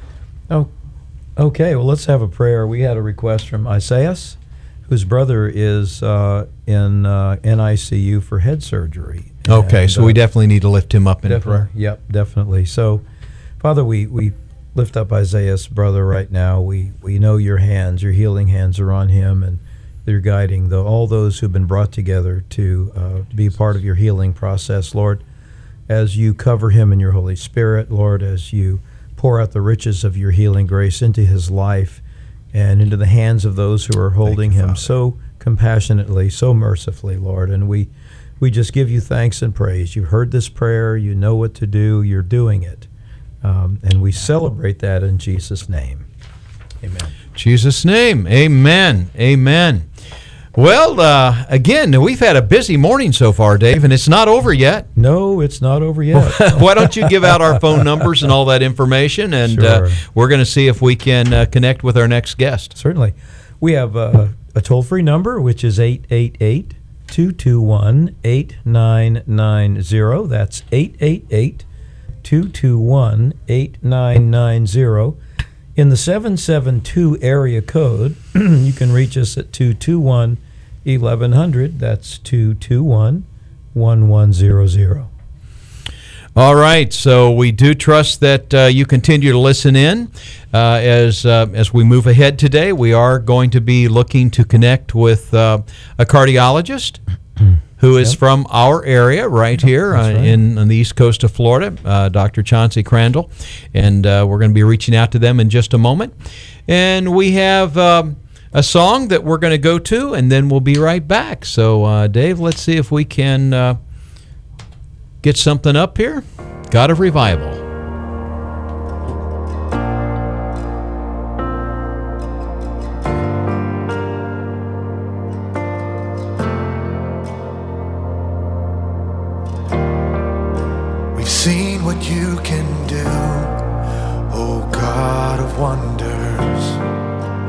Oh, okay. Well, let's have a prayer. We had a request from Isaiah, whose brother is uh, in uh, N I C U for head surgery. Okay, and, so we uh, definitely need to lift him up in prayer. Yep, definitely. So, Father, we, we lift up Isaiah's brother right now. We we know your hands, your healing hands are on him, and they're guiding the, all those who've been brought together to uh, be part of your healing process, Lord. As you cover him in your Holy Spirit, Lord, as you pour out the riches of your healing grace into his life and into the hands of those who are holding you, him Father. So compassionately, so mercifully, Lord. And we We just give you thanks and praise. You've heard this prayer. You know what to do. You're doing it. Um, and we celebrate that in Jesus' name. Amen. Jesus' name. Amen. Amen. Well, uh, again, we've had a busy morning so far, Dave, and it's not over yet. No, it's not over yet. Why don't you give out our phone numbers and all that information, and sure. uh, we're going to see if we can uh, connect with our next guest. Certainly. We have uh, a toll-free number, which is eight eight eight, two two one, eight nine nine zero. That's eight eight eight, two two one, eight nine nine zero. In the seven seven two area code, you can reach us at two two one, eleven hundred. That's two two one, one one zero zero. All right, so we do trust that uh, you continue to listen in uh, as uh, as we move ahead today. We are going to be looking to connect with uh, a cardiologist who is yep. from our area right here uh, right. in on the east coast of Florida, uh, Doctor Chauncey Crandall, and uh, we're going to be reaching out to them in just a moment. And we have um, a song that we're going to go to, and then we'll be right back. So, uh, Dave, let's see if we can uh, get something up here. God of Revival. We've seen what you can do, oh God of wonders.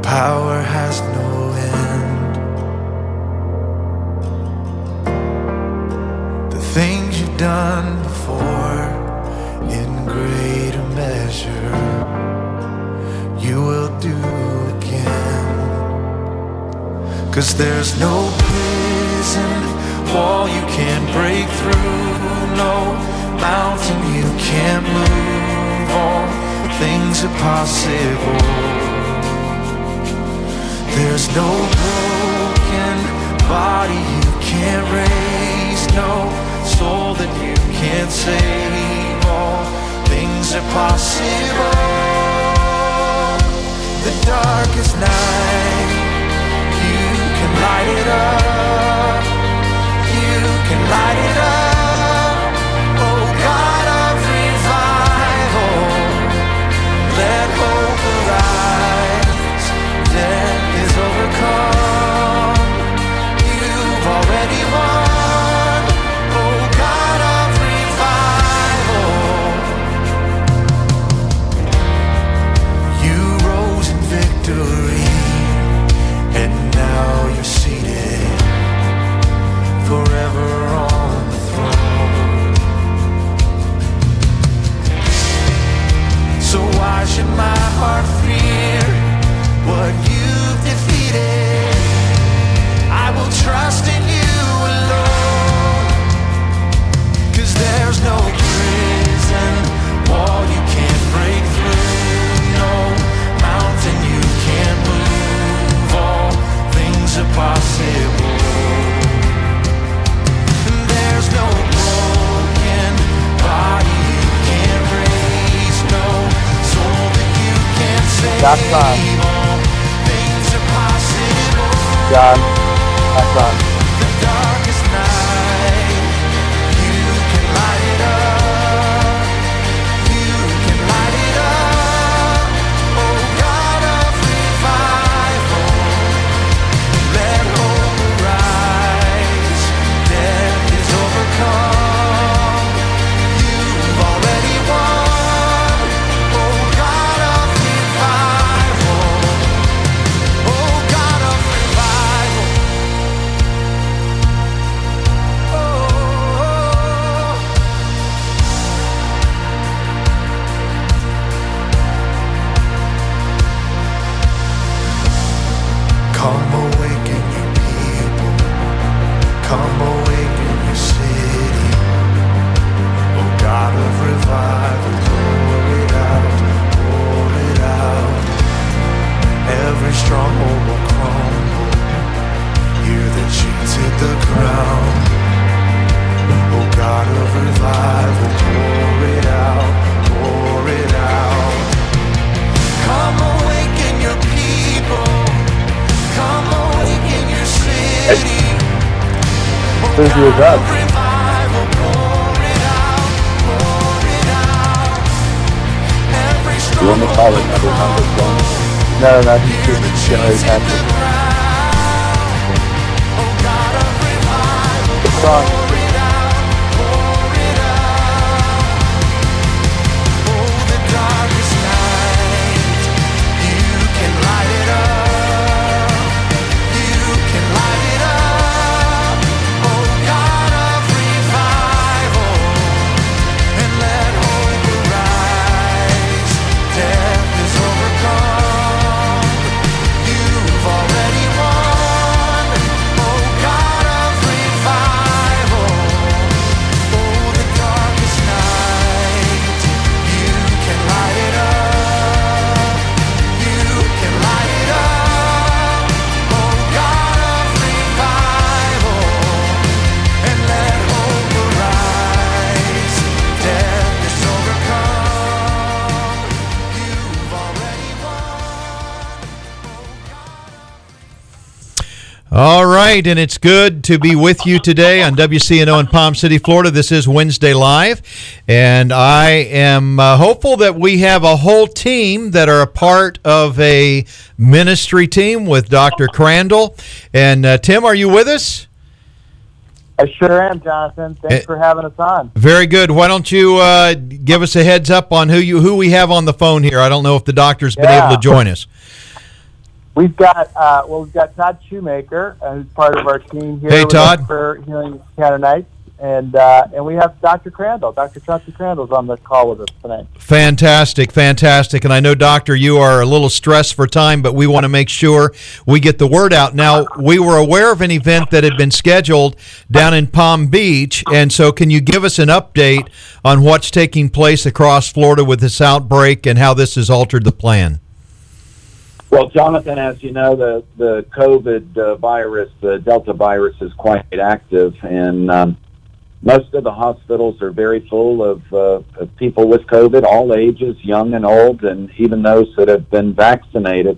power has no end. The things you've done before, in greater measure, you will do again. 'Cause there's no prison wall you can't break through, no mountain you can't move. All things are possible. There's no broken body you can't raise, no soul that you can't save. All things are possible. The darkest night, you can light it up. You can light it up. Oh God of revival, let hope arise. Death is overcome. You've already won. Oh God of revival, you rose in victory, and now you're seated forever on the throne. So why should my heart fear what you've defeated? I will trust in you alone. 'Cause there's no prison wall you can't break through, no mountain you can't move. All things are possible. There's no broken body you can't raise, no soul that you can't save. That's fine. All things are possible. John, that's on. The darkest night, you can light it up. You can light it up. Oh God of revival, let hope arise. Death is overcome. You've already won. Oh God of revival. Oh God of revival. Oh, come awaken your people. Come awaken your city. Oh God of revival, pour it out, pour it out. Every stronghold will crumble. Hear the chains hit the ground. Oh God of revival, pour it out, pour it out. Come awaken your people. Come awaken your city. Who's Oh yours God up? of revival, pour it out, pour it out. Every You want me to call it number number one? No, no, no, he's hear the just chains generally hit the passive. ground. Oh God of revival, It's on. pour it out, pour it out. Oh, the darkest night, you can light it up. You can light it up. Oh God of revival, and let hope arise. Death is overcome. You've already won. Oh God of revival. Oh, the darkest night, you can light it up. You can light it up. Oh God of revival, and let hope arise. Death is overcome. You've already won. All right, and it's good to be with you today on W C N O in Palm City, Florida. This is Wednesday Live, and I am uh, hopeful that we have a whole team that are a part of a ministry team with Doctor Crandall. And uh, Tim, are you with us? I sure am, Jonathan. Thanks Eh. for having us on. Very good. Why don't you uh, give us a heads up on who you who we have on the phone here? I don't know if the doctor's been Yeah. able to join us. We've got uh, well, we've got Todd Shoemaker, uh, who's part of our team here. Hey, with Todd. us for Healing Canaanites, and uh, and we have Doctor Crandall. Doctor Chauncey Crandall's on the call with us tonight. Fantastic, fantastic. And I know, Doctor, you are a little stressed for time, but we want to make sure we get the word out. Now, we were aware of an event that had been scheduled down in Palm Beach, and so can you give us an update on what's taking place across Florida with this outbreak and how this has altered the plan? Well, Jonathan, as you know, the, the COVID uh, virus, the Delta virus, is quite active, and um, most of the hospitals are very full of, uh, of people with COVID, all ages, young and old, and even those that have been vaccinated.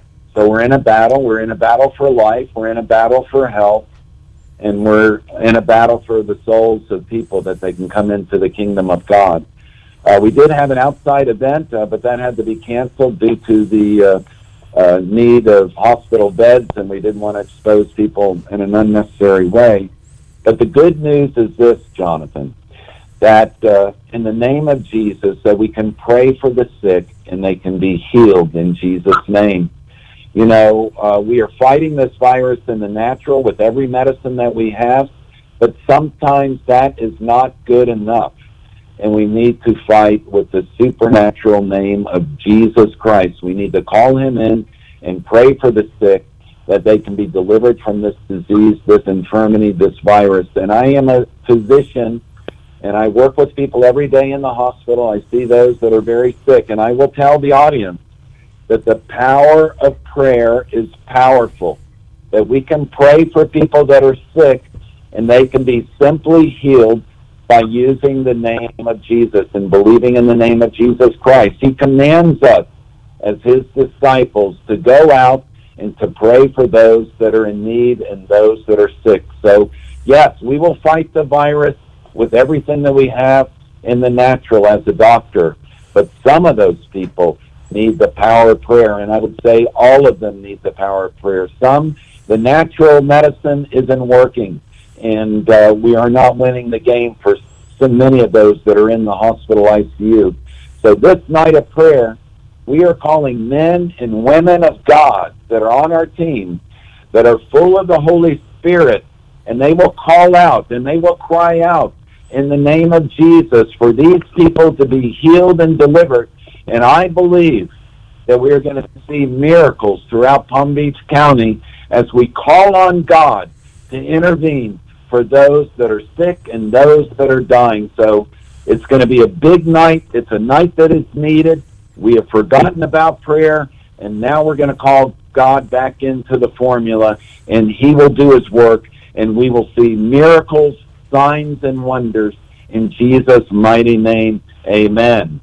So we're in a battle. We're in a battle for life. We're in a battle for health, and we're in a battle for the souls of people that they can come into the kingdom of God. Uh, we did have an outside event, uh, but that had to be canceled due to the uh, Uh, need of hospital beds, and we didn't want to expose people in an unnecessary way. But the good news is this, Jonathan, that uh, in the name of Jesus, that we can pray for the sick and they can be healed in Jesus' name. You know, uh, we are fighting this virus in the natural with every medicine that we have, but sometimes that is not good enough. And we need to fight with the supernatural name of Jesus Christ. We need to call him in and pray for the sick that they can be delivered from this disease, this infirmity, this virus. And I am a physician, and I work with people every day in the hospital. I see those that are very sick, and I will tell the audience that the power of prayer is powerful, that we can pray for people that are sick, and they can be simply healed by using the name of Jesus and believing in the name of Jesus Christ. He commands us as his disciples to go out and to pray for those that are in need and those that are sick. So, yes, we will fight the virus with everything that we have in the natural as a doctor, but some of those people need the power of prayer, and I would say all of them need the power of prayer. Some, the natural medicine isn't working, and uh, we are not winning the game for so many of those that are in the hospital I C U. So this night of prayer, we are calling men and women of God that are on our team, that are full of the Holy Spirit, and they will call out and they will cry out in the name of Jesus for these people to be healed and delivered. And I believe that we are going to see miracles throughout Palm Beach County as we call on God to intervene for those that are sick and those that are dying. So it's going to be a big night. It's a night that is needed. We have forgotten about prayer, and now we're going to call God back into the formula, and he will do his work, and we will see miracles, signs, and wonders in Jesus' mighty name. Amen.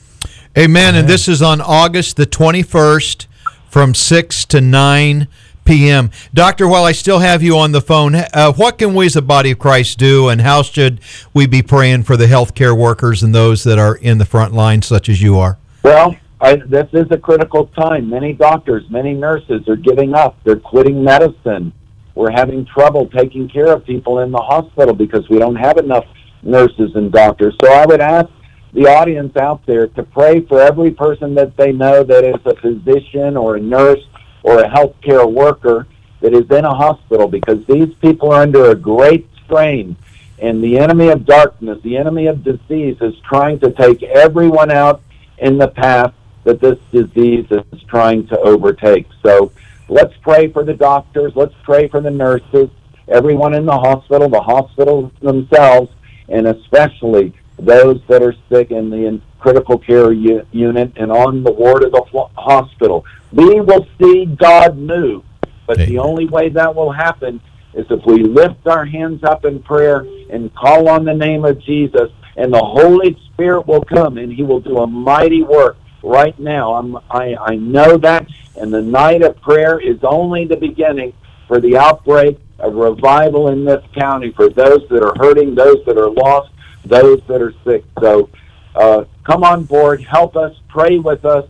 Amen. And this is on August the twenty-first from six to nine p m Doctor, while I still have you on the phone, uh, what can we as a body of Christ do, and how should we be praying for the healthcare workers and those that are in the front line, such as you are? Well, I, this is a critical time. Many doctors, many nurses are giving up. They're quitting medicine. We're having trouble taking care of people in the hospital because we don't have enough nurses and doctors. So I would ask the audience out there to pray for every person that they know that is a physician or a nurse or a healthcare worker that is in a hospital, because these people are under a great strain, and the enemy of darkness, the enemy of disease, is trying to take everyone out in the path that this disease is trying to overtake. So let's pray for the doctors, let's pray for the nurses, everyone in the hospital, the hospitals themselves, and especially those that are sick in the critical care u- unit and on the ward of the fl- hospital. We will see God move, but Amen. The only way that will happen is if we lift our hands up in prayer and call on the name of Jesus, and the Holy Spirit will come and he will do a mighty work right now. I'm, I, I know that, and the night of prayer is only the beginning for the outbreak of revival in this county, for those that are hurting, those that are lost, those that are sick. So uh, come on board, help us, pray with us.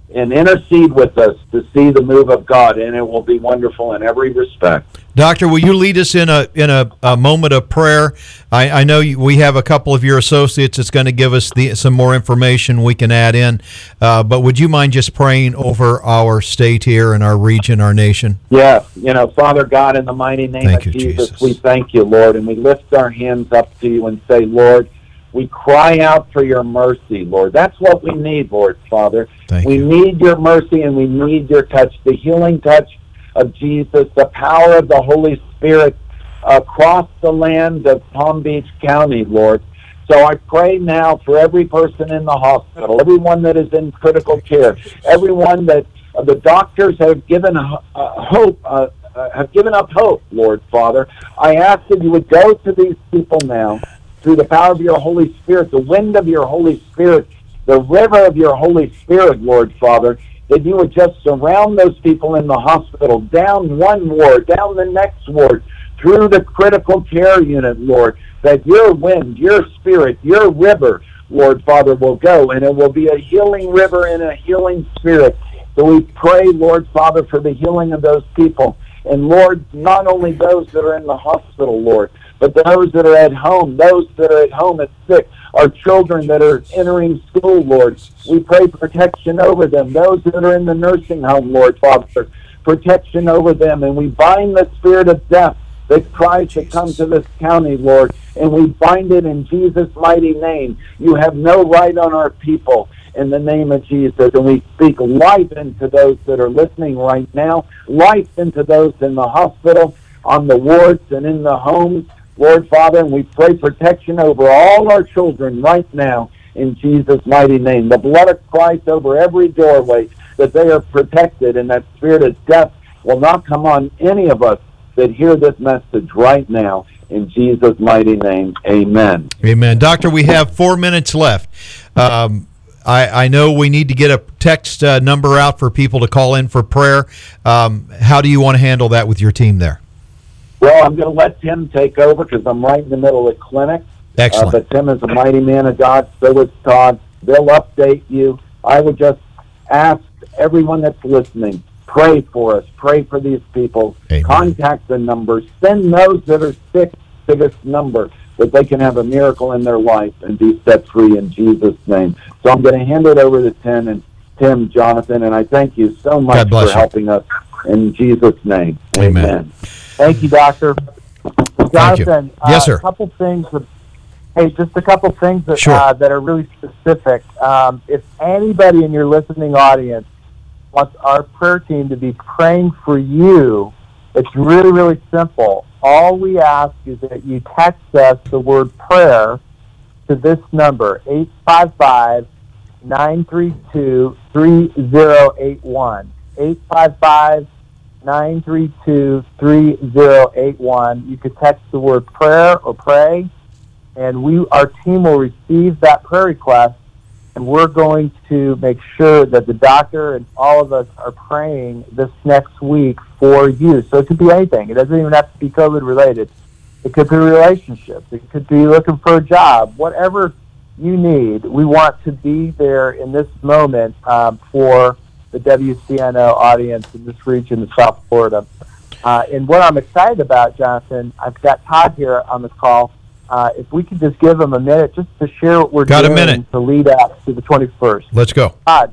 and intercede with us to see the move of God, and it will be wonderful in every respect. Doctor, will you lead us in a in a, a moment of prayer? I, I know you, we have a couple of your associates that's going to give us the, some more information we can add in, uh, but would you mind just praying over our state here and our region, our nation? Yeah, you know, Father God, in the mighty name Thank of you, Jesus, Jesus. we thank you, Lord, and we lift our hands up to you and say, Lord, we cry out for your mercy, Lord. That's what we need, Lord, Father. Thank we you. need your mercy and we need your touch, the healing touch of Jesus, the power of the Holy Spirit across the land of Palm Beach County, Lord. So I pray now for every person in the hospital, everyone that is in critical care, everyone that uh, the doctors have given uh, hope, uh, uh, have given up hope, Lord, Father. I ask that you would go to these people now through the power of your Holy Spirit, the wind of your Holy Spirit, the river of your Holy Spirit, Lord, Father, that you would just surround those people in the hospital, down one ward, down the next ward, through the critical care unit, Lord, that your wind, your spirit, your river, Lord, Father, will go, and it will be a healing river and a healing spirit. So we pray, Lord, Father, for the healing of those people. And, Lord, not only those that are in the hospital, Lord, but those that are at home, those that are at home and sick, our children that are entering school, Lord, we pray protection over them. Those that are in the nursing home, Lord, Father, protection over them. And we bind the spirit of death that tries to come to this county, Lord, and we bind it in Jesus' mighty name. You have no right on our people in the name of Jesus. And we speak life into those that are listening right now, life into those in the hospital, on the wards, and in the homes, Lord, Father, and we pray protection over all our children right now in Jesus' mighty name. The blood of Christ over every doorway, that they are protected, and that spirit of death will not come on any of us that hear this message right now in Jesus' mighty name. Amen. Amen. Doctor, we have four minutes left. Um, I, I know we need to get a text uh, number out for people to call in for prayer. Um, how do you want to handle that with your team there? Well, I'm going to let Tim take over because I'm right in the middle of the clinic. Excellent. Uh, but Tim is a mighty man of God. So is Todd. They'll update you. I would just ask everyone that's listening, pray for us. Pray for these people. Amen. Contact the numbers. Send those that are sick to this number that they can have a miracle in their life and be set free in Jesus' name. So I'm going to hand it over to Tim and Tim, Jonathan, and I thank you so much God bless for you. helping us in Jesus' name. Amen. Amen. Thank you, Doctor. Thank you. Jonathan, Yes, uh, sir. A couple things. That, hey, just a couple things that Sure. uh, that are really specific. Um, if anybody in your listening audience wants our prayer team to be praying for you, it's really, really simple. All we ask is that you text us the word prayer to this number, eight five five, nine three two, three zero eight one. eight five five, nine three two, three zero eight one. You could text the word prayer or pray, and we, our team will receive that prayer request, and we're going to make sure that the doctor and all of us are praying this next week for you. So it could be anything. It doesn't even have to be COVID related. It could be relationships. It could be looking for a job. Whatever you need, we want to be there in this moment um, for the W C N O audience in this region of South Florida. Uh, and what I'm excited about, Jonathan, I've got Todd here on this call. Uh, if we could just give him a minute just to share what we're Got a doing minute. to lead up to the twenty-first. Let's go. Todd.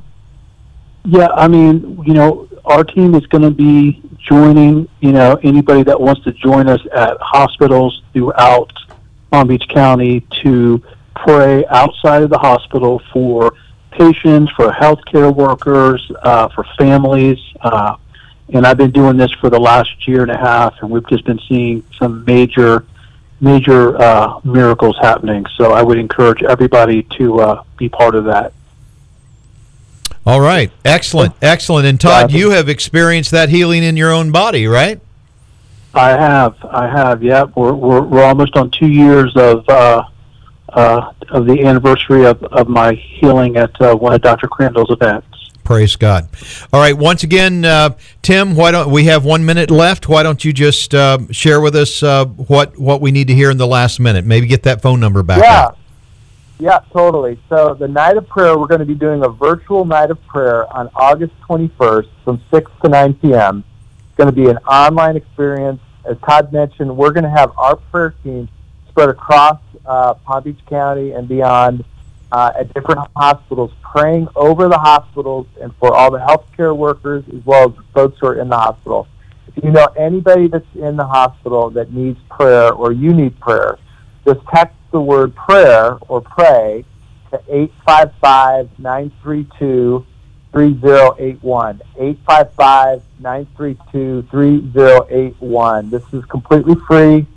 Yeah, I mean, you know, our team is going to be joining, you know, anybody that wants to join us at hospitals throughout Palm Beach County to pray outside of the hospital for patients, for healthcare workers, uh, for families. Uh, and I've been doing this for the last year and a half, and we've just been seeing some major, major uh, miracles happening. So I would encourage everybody to uh, be part of that. All right. Excellent. Excellent. And Todd, you have experienced that healing in your own body, right? I have, I have. Yeah, we're we're, we're almost on two years of uh, uh, of the anniversary of, of my healing at uh, one of Doctor Crandall's events. Praise God. All right. Once again, uh, Tim, why don't we have one minute left? Why don't you just uh, share with us uh, what what we need to hear in the last minute? Maybe get that phone number back Yeah. up. Yeah, totally. So the night of prayer, we're going to be doing a virtual night of prayer on August twenty-first from six to nine p.m. It's going to be an online experience. As Todd mentioned, we're going to have our prayer team spread across uh, Palm Beach County and beyond uh, at different hospitals, praying over the hospitals and for all the healthcare workers as well as the folks who are in the hospital. If you know anybody that's in the hospital that needs prayer or you need prayer, just text the word prayer or pray to eight five five, nine three two, three zero eight one. eight five five, nine three two, three zero eight one. This is completely free.